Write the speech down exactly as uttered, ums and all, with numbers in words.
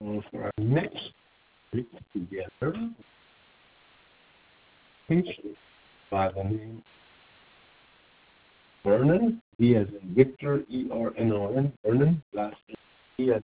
Uh, for our next group together, patient by the name Vernon, V as in Victor, E R N O N, Vernon, last name E as